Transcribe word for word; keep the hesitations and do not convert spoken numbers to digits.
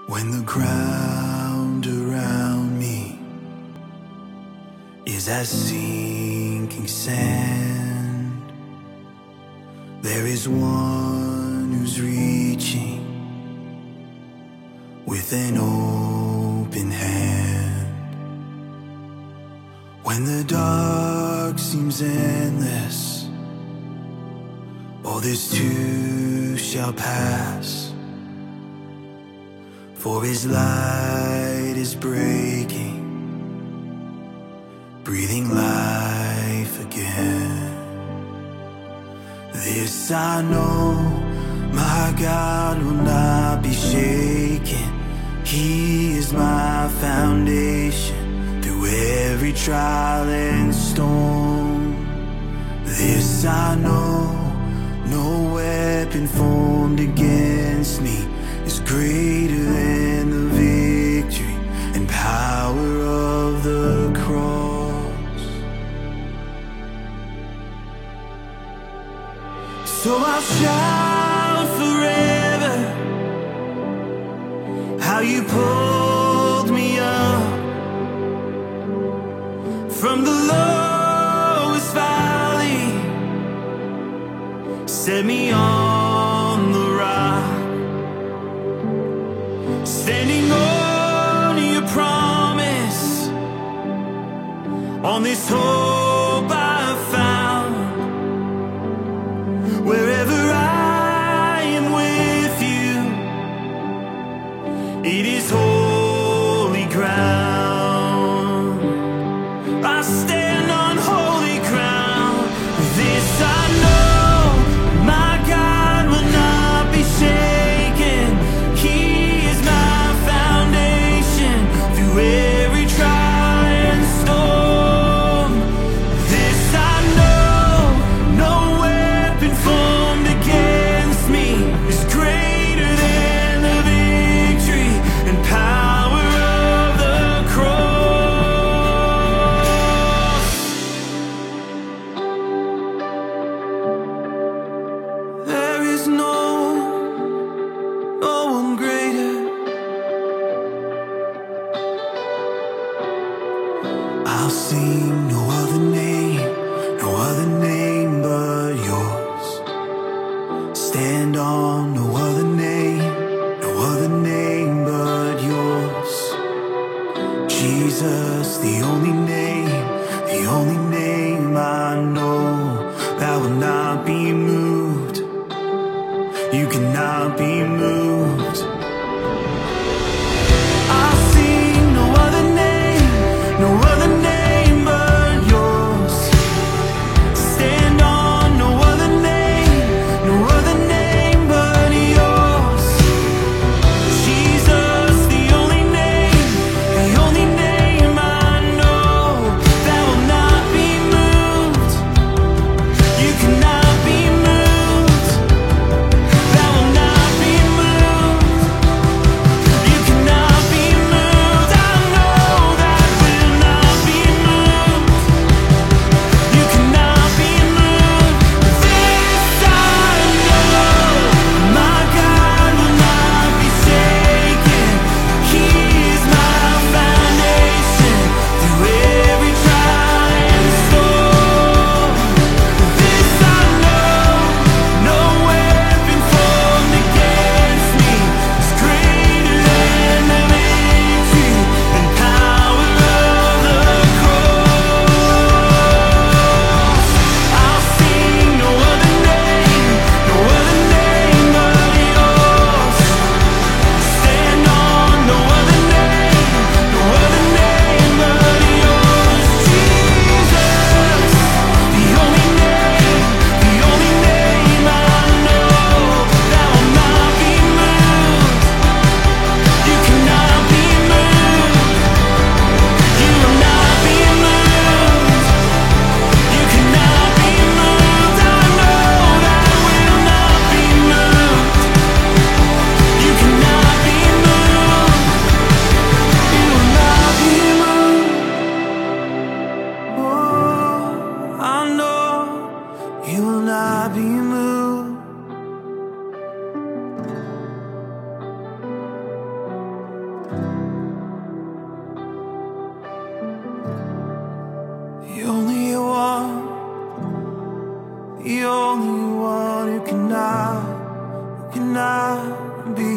When the ground around me is as sinking sand, there is one who's reaching with an open hand. When the dark seems endless, all this too shall pass. For his light is breaking, breathing life again. This I know, my God will not be shaken. He is my foundation through every trial and storm. This I know, no weapon formed against me is greater than the victory and power of the cross. So I'll shout forever how you pulled me up from the lowest valley, set me on the rock. Standing on your promise, on this hope I've found. Wherever I am with you, it is holy ground. I stand on holy ground. This I know, my God will not be shaken. He is my foundation through every trial and storm. This I know, no weapon formed against me is greater than the victory and power of the cross. There is no, no one greater. I'll sing no other name, no other name but yours. Stand on no other name, no other name but yours. Jesus, the only name, the only name I know that will not be moved. You cannot be moved. I'll sing no other name, no other name but yours. Stand on no other name, no other name but yours. Jesus, the only name, the only name I know that will not be moved. You cannot be moved. That will not be moved. You cannot be moved. I know that will not be moved. You cannot be moved. This I know, my God will not be shaken. He is my foundation through every trial and storm. This I know, no weapon formed against me is greater than the victory and power of the cross. I'll sing no other name, no other name but yours. Stand on no other name, no other name but yours. Jesus, the only name, the only name I know that will not be moved. You cannot be moved. You will not be moved. You cannot be moved. I know that will not be moved. You cannot be moved. You will not be moved. Oh, I know you will not be moved. cannot, cannot be